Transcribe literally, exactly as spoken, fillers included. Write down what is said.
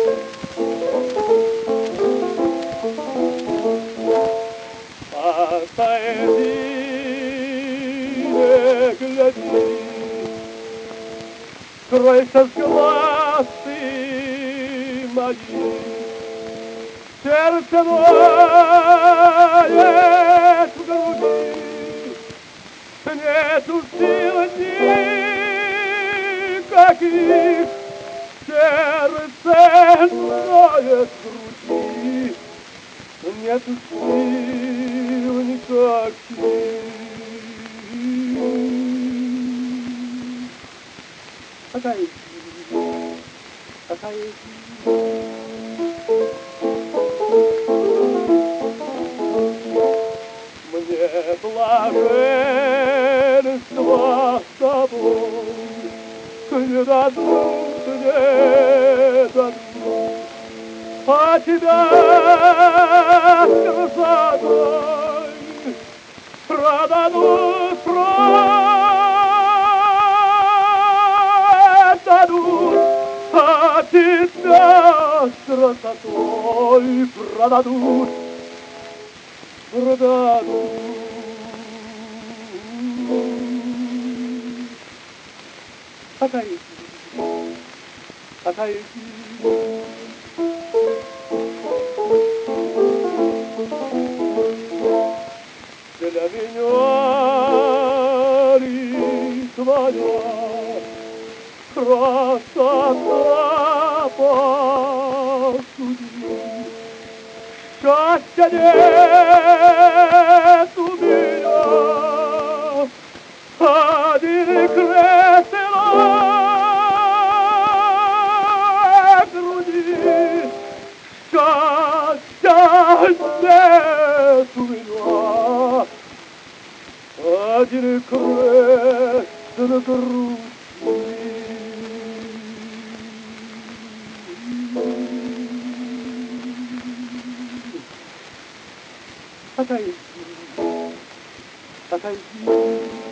Отойди, не гляди, скройся с глаз ты мои. Сердце ноет в груди, нету сил никаких. Сердце ноет в груди, нету сил никаких. Отойди, отойди. Мне блаженство с тобой не дадут, не дадут, а тебя с красотой продадут, продадут, а тебя с красотой продадут, продадут. Отойди, отойди. Для меня ли твоя красота посуди? Счастья нет у меня, один крест на груди. Счастья нет у меня, один крест на груди. Отойди, отойди.